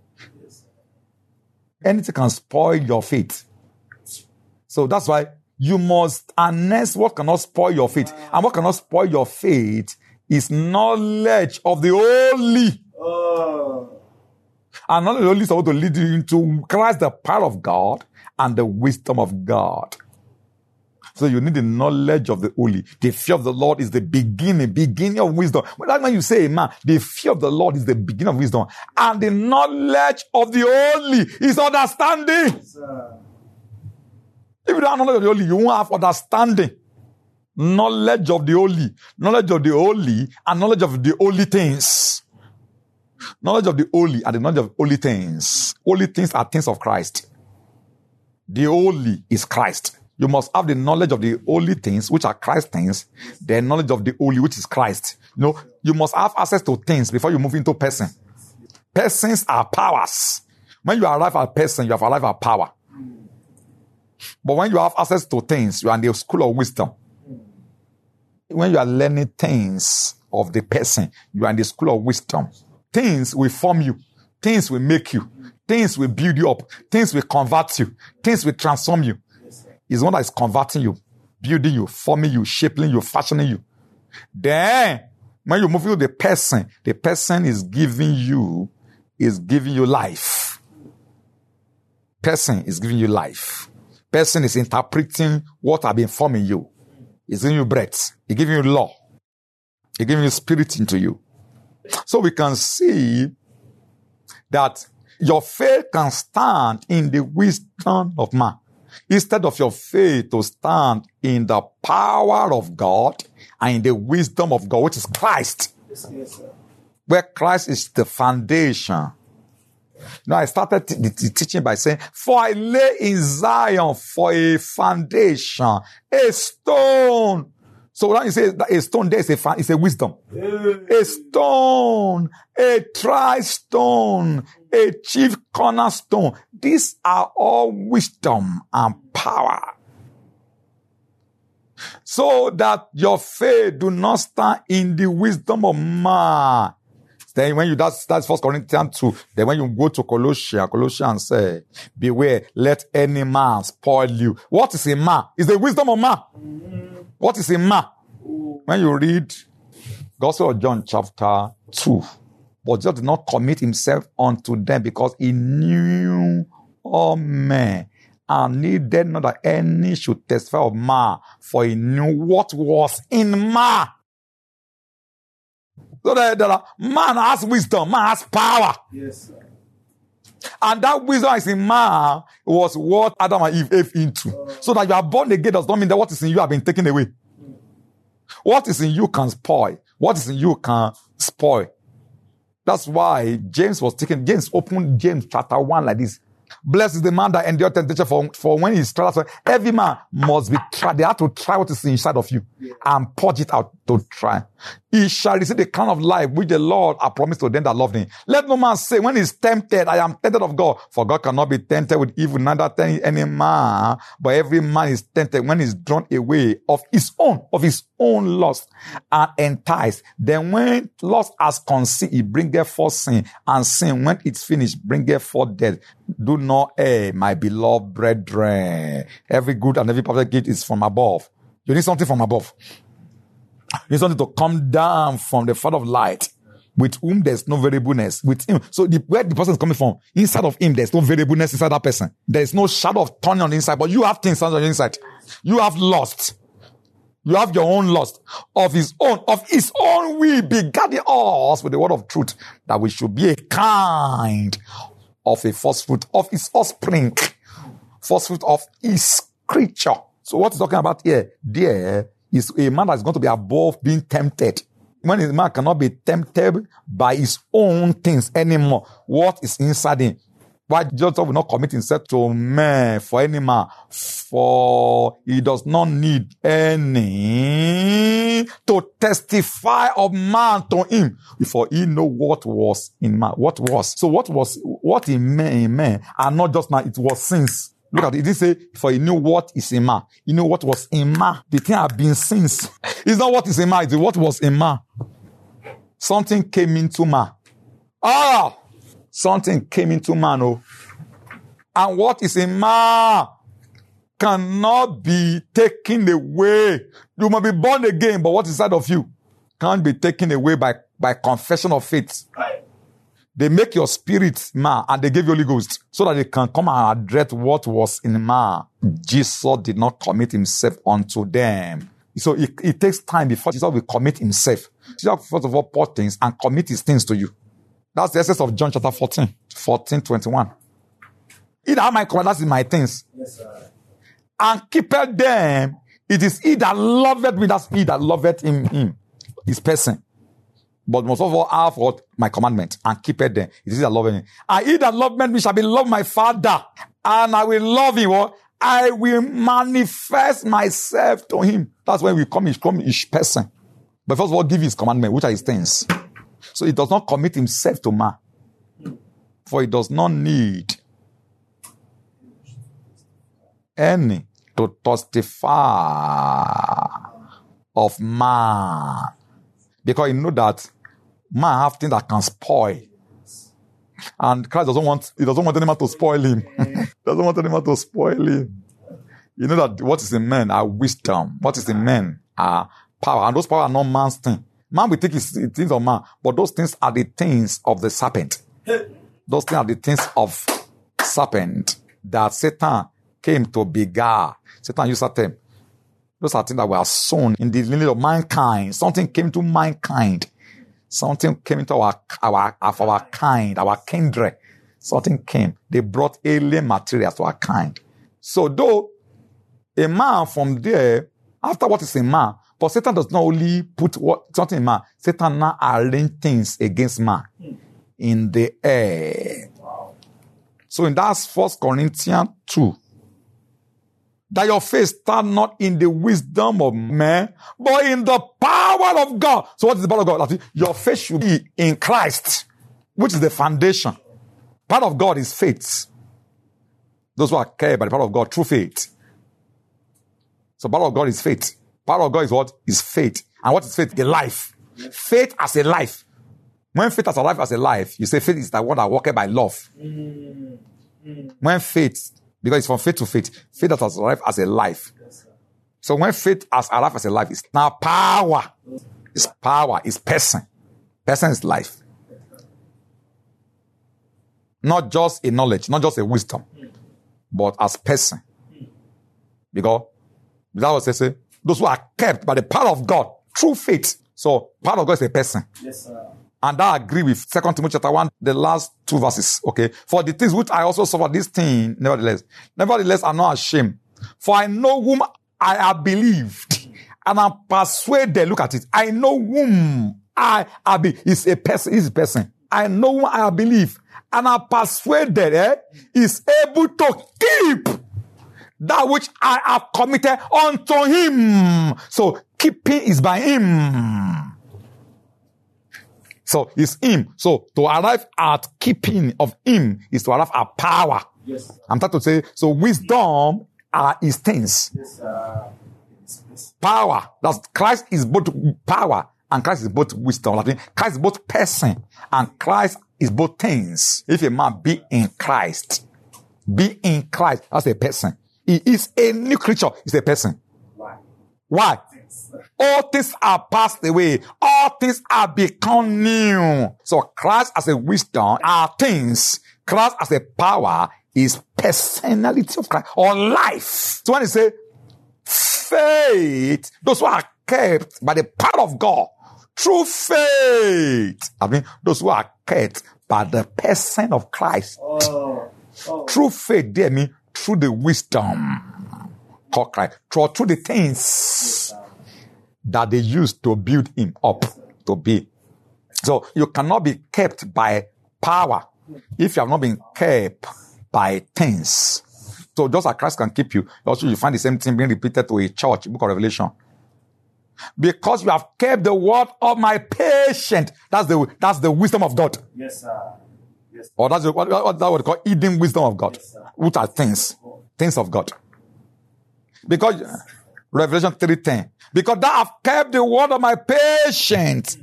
Anything can spoil your faith. So that's why you must harness what cannot spoil your faith. And what cannot spoil your faith is knowledge of the Holy. Oh. And knowledge of the Holy is supposed to lead you into Christ, the power of God, and the wisdom of God. So you need the knowledge of the Holy. The fear of the Lord is the beginning, beginning of wisdom. But that's when you say, man, the fear of the Lord is the beginning of wisdom. And the knowledge of the Holy is understanding. Yes, sir. If you don't have knowledge of the Holy, you won't have understanding. Knowledge of the Holy, knowledge of the Holy, and knowledge of the holy things. Knowledge of the Holy and the knowledge of holy things. Holy things are things of Christ. The Holy is Christ. You must have the knowledge of the holy things, which are Christ things, the knowledge of the Holy, which is Christ. You know, you must have access to things before you move into person. Persons are powers. When you arrive at person, you have arrived at power. But when you have access to things, you are in the school of wisdom. When you are learning things of the person, you are in the school of wisdom. Things will form you. Things will make you. Things will build you up. Things will convert you. Things will transform you. It's one that is converting you, building you, forming you, shaping you, fashioning you. Then, when you move into the person, the person is giving you, is giving you life. Person is giving you life. Person is interpreting what has been forming you. It's giving you breath. It's giving you law. It's giving you spirit into you. So we can see that your faith can stand in the wisdom of man. Instead of your faith to stand in the power of God and in the wisdom of God, which is Christ. Yes, yes, sir. Where Christ is the foundation. Now I started t- the teaching by saying, for I lay in Zion for a foundation, a stone. So when you say that a stone, there is a, it's a wisdom. Hey. A stone, a tri-stone, a chief cornerstone. These are all wisdom and power. So that your faith do not stand in the wisdom of man. Then when you, that's, that's First Corinthians two. Then when you go to Colossians, Colossians say, beware, let any man spoil you. What is a man? It's the wisdom of man. Mm-hmm. What is a man? When you read Gospel of John chapter two, but Jesus did not commit himself unto them because he knew all men and needed not that any should testify of man, for he knew what was in man. So that, that man has wisdom, man has power. Yes, sir. And that wisdom is in man was what Adam and Eve ate into. Uh, so that you are born again does not mean that what is in you has been taken away. Mm. What is in you can spoil. What What is in you can spoil. That's why James was taken. James opened James chapter one like this. Blessed is the man that endure temptation, for, for when he's tried. Every man must be tried. They have to try what is inside of you yeah. and purge it out to try. He shall receive the crown of life which the Lord has promised to them that love him. Let no man say when he's tempted, I am tempted of God. For God cannot be tempted with evil, neither tempt any man. But every man is tempted when he's drawn away of his own, of his own lust and enticed. Then when lust has conceived, it bringeth forth sin. And sin, when it's finished, bringeth forth death. Do not err, my beloved brethren. Every good and every perfect gift is from above. You need something from above. You need something to come down from the Father of light, with whom there's no variableness. With him. So the, where the person is coming from, inside of him, there's no variableness inside that person. There's no shadow of turning on the inside, but you have things on the inside. You have lust. You have your own lust of his own, of his own will begetting us with the word of truth, that we should be a kind of a first fruit of his offspring, first fruit of his creature. So what he's talking about here, there is a man that's going to be above being tempted. When a man cannot be tempted by his own things anymore, what is inside him? Why Jesus will not commit himself to man for any man, for he does not need any to testify of man to him, for he know what was in man. What was? So what was, what in man, in man, and not just man, it was sins. Look at it. It didn't say, for he knew what is in man. He knew what was in man. The thing had been sins. It's not what is in man, it's what was in man. Something came into man. Ah! Something came into man, oh. And what is in man cannot be taken away. You might be born again, but what is inside of you can't be taken away by, by confession of faith. They make your spirit man, and they give you Holy Ghost, so that they can come and address what was in man. Jesus did not commit himself unto them. So it, it takes time before Jesus will commit himself. Jesus, first of all, pour things and commit his things to you. That's the essence of John chapter fourteen, fourteen, twenty-one. He that have my command, that is my things. Yes, sir. And keepeth them, it is he that loveth me, that's he that loveth him, him, his person. But most of all, have what? My commandment, and keepeth them. It is he that loveth me. And he that loveth me shall be loved my Father, and I will love him. What? I will manifest myself to him. That's when we come, come each person. But first of all, give his commandment, which are his things. So he does not commit himself to man. For he does not need any to testify of man. Because he knows that man have things that can spoil. And Christ doesn't want, he doesn't want any man to spoil him. doesn't want any man to spoil him. You know that what is in men are wisdom. What is in men are power. And those power are not man's thing. Man will take his things of man, but those things are the things of the serpent. Those things are the things of serpent that Satan came to beguile. Satan used that term. Those are things that were sown in the lineage of mankind. Something came to mankind. Something came into our, our, of our kind, our kindred. Something came. They brought alien materials to our kind. So though a man from there, after what is a man, but Satan does not only put what, something in man, Satan now arrange things against man in the air. Wow. So in that First Corinthians two, that your faith stand not in the wisdom of man, but in the power of God. So what is the power of God? That your faith should be in Christ, which is the foundation. Part of God is faith. Those who are carried by the power of God, true faith. So part of God is faith. Part of God is what? Is faith. And what is faith? The life. Faith as a life. When faith as a life as a life, you say faith is the one that walketh by love. Mm. Mm. When faith, because it's from faith to faith, faith as a life as a life. Yes, so when faith as a life as a life is now power. It's power. It's person. Person is life. Not just a knowledge, not just a wisdom, but as person. Because that was they say, those who are kept by the power of God, through faith. So, power of God is a person. Yes, sir. And I agree with Second Timothy chapter one, the last two verses. Okay. For the things which I also suffer, this thing, nevertheless. Nevertheless, I'm not ashamed. For I know whom I have believed, and I'm persuaded. Look at it. I know whom I, I be. Is a person. Is a person. I know whom I believe, and I'm persuaded. Eh, is able to keep that which I have committed unto him. So keeping is by him. So it's him. So to arrive at keeping of him is to arrive at power. Yes. I'm trying to say, so wisdom are his things. Yes, sir. Power. That's Christ is both power and Christ is both wisdom. I mean, Christ is both person and Christ is both things. If a man be in Christ, be in Christ, that's a person. He is a new creature. He's a person. Why? Why? All things are passed away. All things are become new. So Christ as a wisdom are things. Christ as a power is personality of Christ or life. So when you say faith, those who are kept by the power of God through faith. I mean, those who are kept by the person of Christ. Oh. Oh. Through faith, dear me, through the wisdom called Christ. Through, through the things that they used to build him up to be. So you cannot be kept by power if you have not been kept by things. So just as Christ can keep you, also you find the same thing being repeated to a church, book of Revelation. Because you have kept the word of my patience. That's the that's the wisdom of God. Yes, sir. Yes. Or that's the, what, what that would call hidden wisdom of God. Yes, Which are things. Things of God. Because Revelation three ten. Because thou have kept the word of my patience.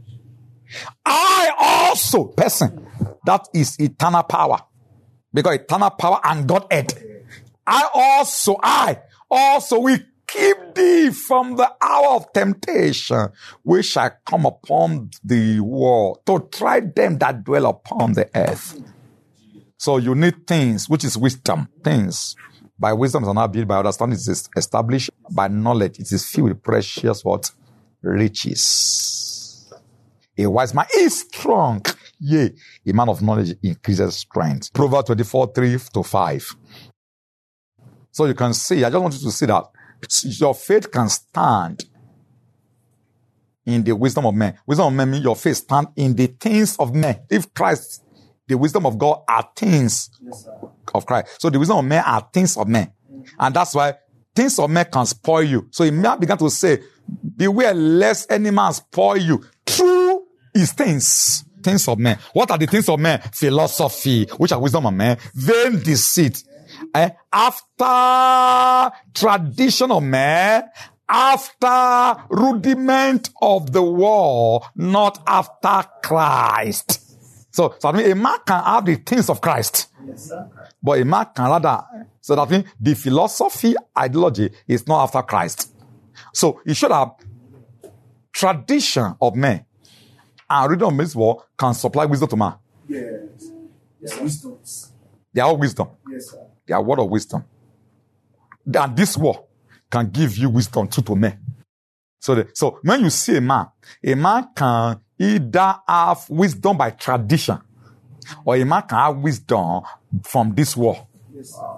I also, person, that is eternal power. Because eternal power and Godhead. I also, I also will keep thee from the hour of temptation, which shall come upon the world to try them that dwell upon the earth. So you need things, which is wisdom. Things. By wisdom is not built, by understanding it is established, by knowledge it is filled with precious what? Riches. A wise man is strong. Yea, a man of knowledge increases strength. Proverbs twenty-four, three to five. So you can see, I just want you to see that your faith can stand in the wisdom of men. Wisdom of men means your faith stand in the things of men. If Christ, the wisdom of God are things Yes, of Christ. So the wisdom of men are things of men. And that's why things of men can spoil you. So he began to say, beware lest any man spoil you through his things. Things of men. What are the things of men? Philosophy, which are wisdom of men. Vain deceit. Eh? After tradition of men, after rudiment of the world, not after Christ. So, so that means a man can have the things of Christ. yes, sir. But a man can rather, so that means the philosophy, ideology is not after Christ. So you should have tradition of men and reading of men's word can supply wisdom to man. Yes. Yes, wisdoms. They are all wisdom. Yes, sir. They are word of wisdom. And this word can give you wisdom too to men. So, the, so when you see a man, a man can either have wisdom by tradition, or a man can have wisdom from this word. Yes, sir.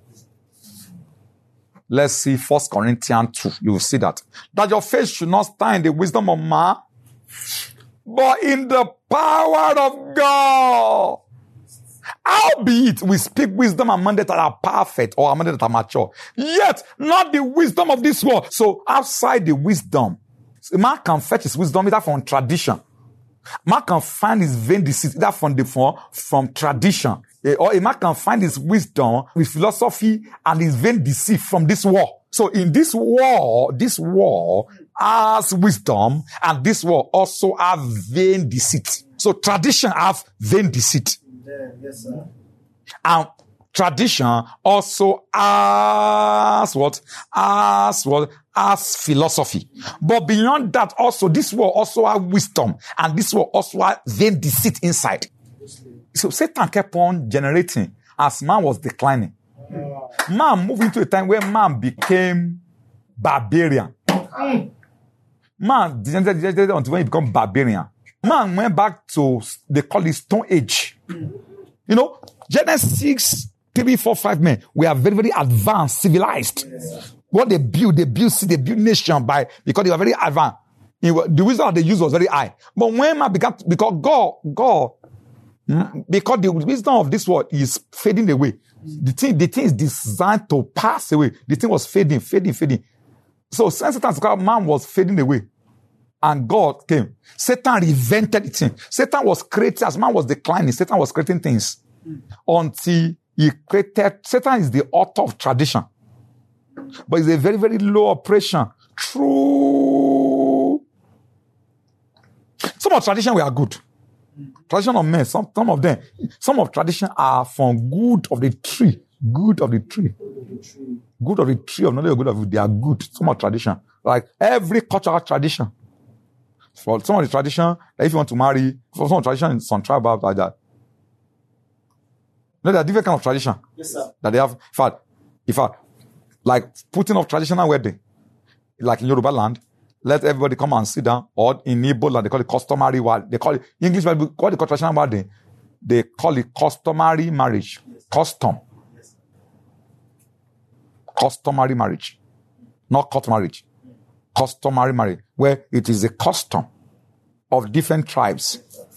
Let's see First Corinthians two. You will see that. That your faith should not stand in the wisdom of man, but in the power of God. Howbeit, we speak wisdom among them that are perfect or among them that are mature. Yet, not the wisdom of this world. So, outside the wisdom, a man can fetch his wisdom either from tradition. Man can find his vain deceit either from the from, from tradition. Or a man can find his wisdom with philosophy and his vain deceit from this world. So in this world, this world has wisdom and this world also has vain deceit. So tradition has vain deceit. Yes, sir. And tradition also has what? Has what? Has philosophy. But beyond that also, this world also has wisdom and this world also has vain deceit inside. So Satan kept on generating as man was declining. Man moved into a time where man became barbarian. Man degenerated until when he became barbarian. Man went back to, they call it Stone Age. You know, Genesis three, four, five men. We are very, very advanced, civilized. Yes. What they build, they build city, they build nation by, because they were very advanced. The wisdom that they used was very high. But when man began, because God, God, because the wisdom of this world is fading away. The thing, the thing is designed to pass away. The thing was fading, fading, fading. So since Satan's man was fading away, and God came, Satan reinvented the thing. Satan was creating, as man was declining, Satan was creating things. Mm. Until he created, Satan is the author of tradition. But it's a very, very low operation. True. Some of tradition we are good. Tradition of men, some, some of them, some of tradition are from good of the tree. Good of the tree. Good of the tree of knowledge, good of it. They are good. Some of tradition. Like every cultural tradition. For some of the tradition, if you want to marry, for some tradition in some tribe like that. No, there are different kind of tradition. Yes, sir. That they have. In fact, in fact, like putting off traditional wedding, like in Yoruba land, let everybody come and sit down, or in Igbo land, they call it customary wedding. They call it, English, what they call traditional wedding, they call it customary marriage. Yes. Custom. Yes. Customary marriage. Not court marriage. Customary marriage, where it is a custom of different tribes.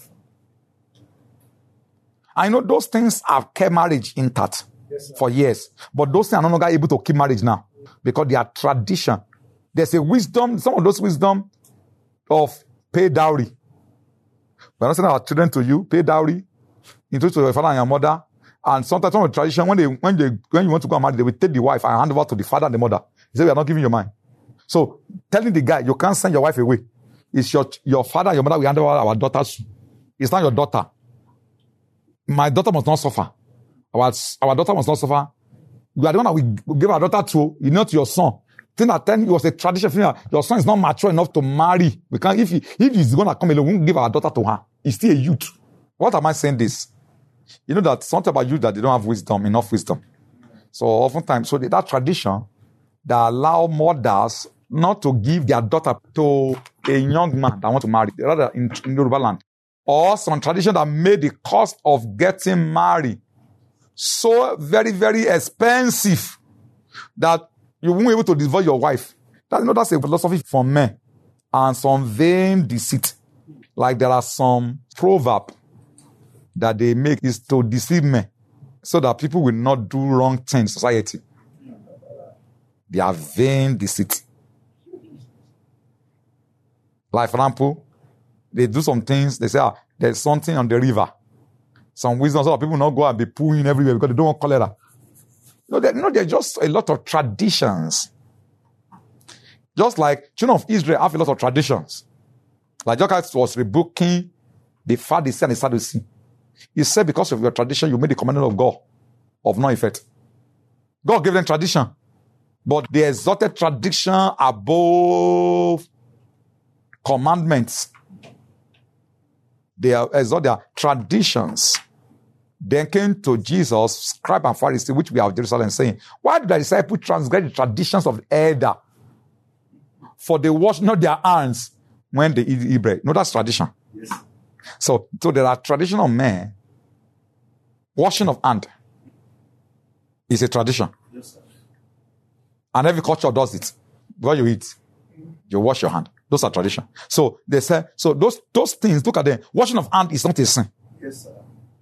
I know those things have kept marriage intact yes, for years, but those things are no longer able to keep marriage now because they are tradition. There's a wisdom, some of those wisdom of pay dowry. We're not sending our children to you, pay dowry, introduce to your father and your mother, and sometimes some of the tradition, when they when they when you want to go and marry, they will take the wife and hand over to the father and the mother. They say, we are not giving you mine. So, telling the guy, you can't send your wife away. It's your, your father and your mother, we hand over our daughters. It's not your daughter. My daughter must not suffer. Our, our daughter must not suffer. You are the one that we give our daughter to, you not your son. Think that then it was a tradition. Your son is not mature enough to marry. We can't, if he, if he's going to come alone, we won't give our daughter to her. He's still a youth. What am I saying this? You know that something about you that they don't have wisdom, enough wisdom. So oftentimes, so that tradition that allow mothers not to give their daughter to a young man that want to marry, rather in, in Yoruba land. Or some tradition that made the cost of getting married so very, very expensive that you won't be able to divorce your wife. That, you know, that's a philosophy from men. And some vain deceit. Like there are some proverbs that they make is to deceive men so that people will not do wrong things in society. They are vain deceit. Like, for example, they do some things, they say, ah, there's something on the river. Some wisdom, so that people not go and be pooing everywhere because they don't want cholera. No, they, no, they're just a lot of traditions. Just like children of Israel have a lot of traditions. Like Jesus was rebuking the Pharisees and the Sadducees. He said, because of your tradition, you made the commandment of God of no effect. God gave them tradition. But they exalted tradition above commandments. They exalt their traditions. Then came to Jesus, scribe and Pharisee, which we have Jerusalem, saying, why did the disciples transgress the traditions of the elder? For they wash not their hands when they eat, eat bread. No, that's tradition. Yes. So, so there are traditional men. Washing of hand is a tradition. Yes, sir. And every culture does it. Before you eat, you wash your hand. Those are tradition. So they say, so those those things, look at them. Washing of hand is not a sin. Yes, sir.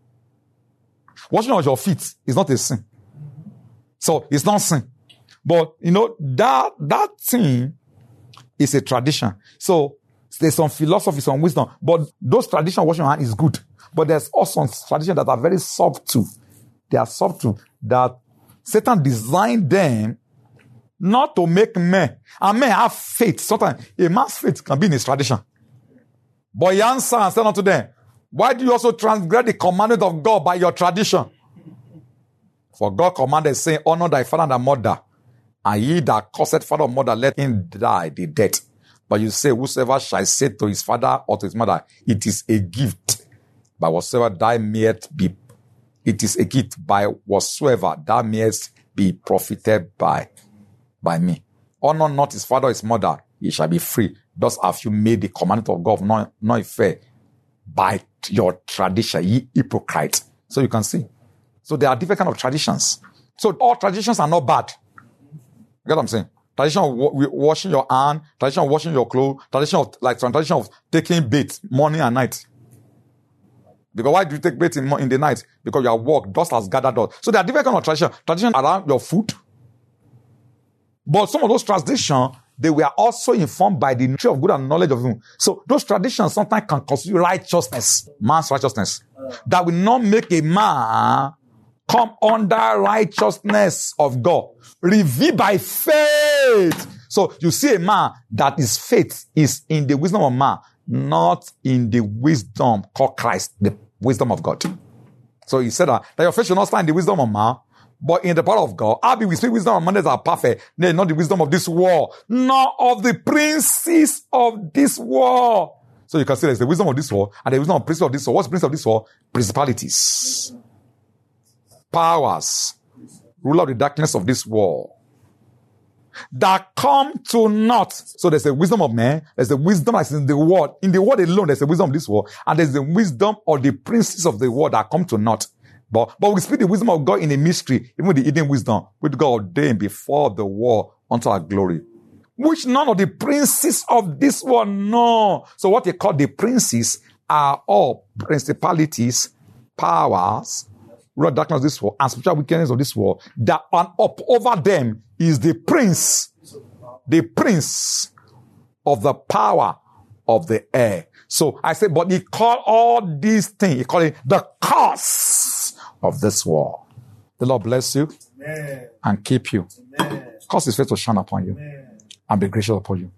Washing of your feet is not a sin. So it's not sin. But you know, that that thing is a tradition. So there's some philosophy, some wisdom. But those traditions, washing your hand is good. But there's also some traditions that are very subtle. They are subtle. That Satan designed them not to make men. And men have faith. Sometimes a man's faith can be in his tradition. But he answered and said unto them, why do you also transgress the commandment of God by your tradition? For God commanded, saying, honor thy father and thy mother, and ye that cursed father or mother, let him die the death. But you say, whosoever shall say to his father or to his mother, it is a gift. By whatsoever thou mayest be, it is a gift by whatsoever thou mayest be profited by, by me. Honor not his father or his mother, he shall be free. Thus have you made the commandment of God not, not fair by your tradition, ye hypocrite. So you can see, So there are different kind of traditions. So all traditions are not bad. You get what I'm saying? Tradition of wa- washing your hand, tradition of washing your clothes, tradition of like tradition of taking bath morning and night. Because why do you take bath in, in the night? Because you are work, dust has gathered dust. So there are different kind of tradition. Tradition around your food. But some of those traditions, they were also informed by the tree of good and knowledge of him. So those traditions sometimes can constitute righteousness, man's righteousness, that will not make a man come under righteousness of God, revealed by faith. So you see a man that his faith is in the wisdom of man, not in the wisdom called Christ, the wisdom of God. So he said that, that your faith should not stand in the wisdom of man, but in the power of God. I'll be with wisdom of man that are perfect, nay, not the wisdom of this world, nor of the princes of this world. So you can see there's the wisdom of this world and the wisdom of princes of this world. What's the prince of this world? Principalities, powers, ruler of the darkness of this world, that come to naught. So there's the wisdom of man, there's the wisdom that's in the world. In the world alone, there's the wisdom of this world, and there's the wisdom of the princes of the world that come to naught. But, but we speak the wisdom of God in a mystery, even the hidden wisdom, which God ordained before the world unto our glory, which none of the princes of this world know. So what they call the princes are all principalities, powers, ruler of darkness of this world, and spiritual wickedness of this world, that and up over them is the prince, the prince of the power of the air. So I say, but he called all these things, he called it the curse of this world. The Lord bless you. Amen. And keep you. Amen. Cause his face to shine upon you. Amen. And be gracious upon you.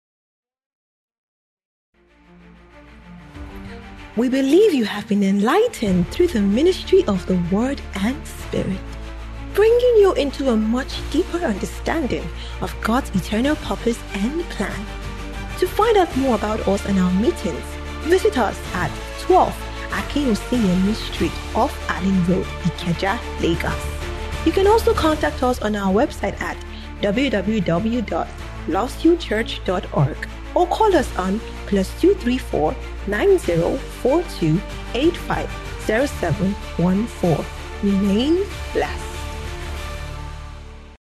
We believe you have been enlightened through the ministry of the Word and Spirit, bringing you into a much deeper understanding of God's eternal purpose and plan. To find out more about us and our meetings, visit us at twelve Akinwusi Street off Allen Road, Ikeja, Lagos. You can also contact us on our website at w w w dot lost you church dot org or call us on plus two three four nine zero four two eight five zero seven one four. Remain blessed.